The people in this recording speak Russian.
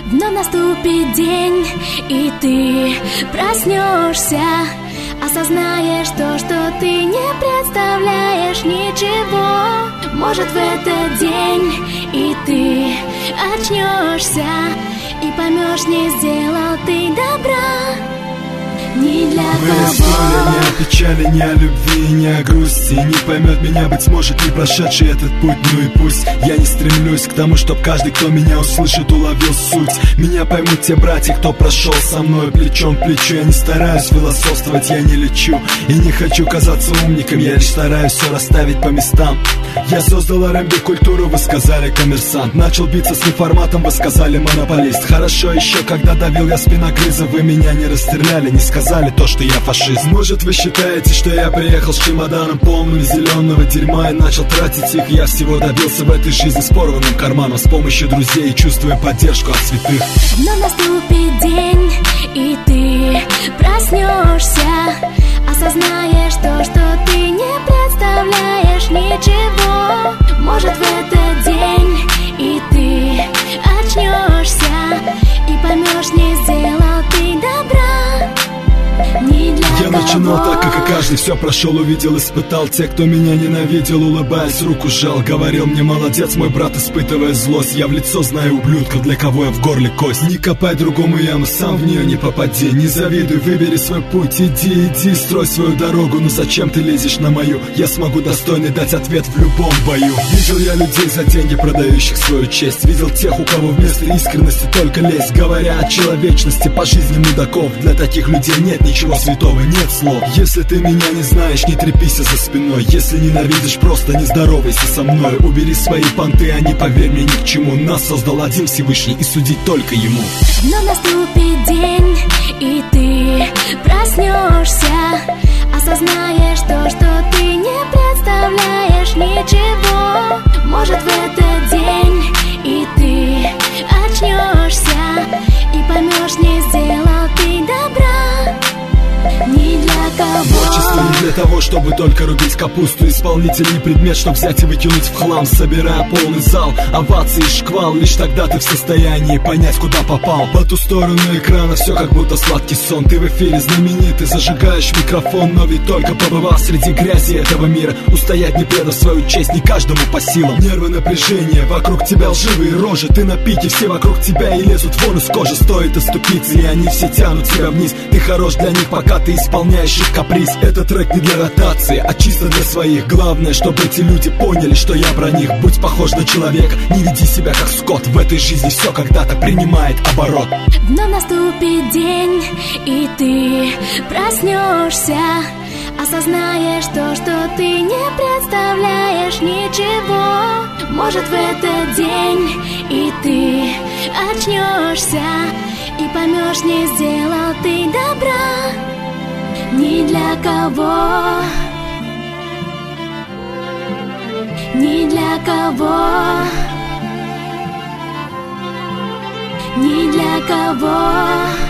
Вновь наступит день, и ты проснешься, осознаешь то, что ты не представляешь ничего. Может, в этот день и ты очнешься и поймешь, не сделал ты добра ни для кого. Моя история не о печали, не о любви, не о грусти. Не поймет меня, быть может, не прошедший этот путь. Ну и пусть я не стремлюсь к тому, чтоб каждый, кто меня услышит, уловил суть. Меня поймут те братья, кто прошел со мной плечом к плечу. Я не стараюсь философствовать, я не лечу и не хочу казаться умником, я лишь стараюсь все расставить по местам. Я создал R&B культуру, вы сказали коммерсант. Начал биться с неформатом, вы сказали монополист. Хорошо еще, когда давил я спиногрыза, вы меня не расстреляли, не сказали то, что я фашист. Может, вы считаете, что я приехал с чемоданом полным зеленого дерьма и начал тратить их. Я всего добился в этой жизни с порванным карманом, с помощью друзей, чувствуя поддержку от святых. Но наступит день, и ты проснешься, осознаешь то, что ты не представляешь ничего. Может, в этот день и ты очнешься и поймешь, не сделал ты добра ни для кого. Я начинал так, как и каждый, все прошел, увидел, испытал. Те, кто меня ненавидел, улыбаясь, руку жал. Говорил мне: молодец, мой брат, испытывая злость. Я в лицо знаю ублюдков, для кого я в горле кость. Не копай другому яму, сам в нее не попади. Не завидуй, выбери свой путь, иди, строй свою дорогу. Но зачем ты лезешь на мою? Я смогу достойно дать ответ в любом бою. Видел я людей за деньги, продающих свою честь. Видел тех, у кого вместо искренности только лесть. Говоря о человечности, по жизни мудаков. Для таких людей нет ничего святого, нет слов. Если ты меня не знаешь, не трепися за спиной. Если ненавидишь, просто не здоровайся со мной. Убери свои понты, а не поверь мне ни к чему. Нас создал один Всевышний, и судить только ему. Но наступит день, и ты проснешься, осознаешь то, что ты не представляешь ничего. Может, в этот день и ты очнешься и поймешь, не сделал ты добра ни для кого. Творчество не для того, чтобы только рубить капусту. Исполнитель не предмет, чтоб взять и выкинуть в хлам. Собирая полный зал, овации и шквал. Лишь тогда ты в состоянии понять, куда попал. По ту сторону экрана все как будто сладкий сон. Ты в эфире знаменитый, зажигаешь микрофон. Но ведь только побывав среди грязи этого мира, устоять, не предав свою честь, не каждому по силам. Нервы, напряжение, вокруг тебя лживые рожи. Ты на пике, все вокруг тебя и лезут вон из кожи. Стоит оступиться, и они все тянут тебя вниз. Ты хорош для них, пока ты исполняешь их каприз. Этот трек не для ротации, а чисто для своих. Главное, чтобы эти люди поняли, что я про них. Будь похож на человека, не веди себя как скот. В этой жизни все когда-то принимает оборот. Но наступит день, и ты проснешься, осознаешь то, что ты не представляешь ничего. Может, в этот день и ты очнешься и поймешь, не сделал ты добра ни для кого, ни для кого, ни для кого.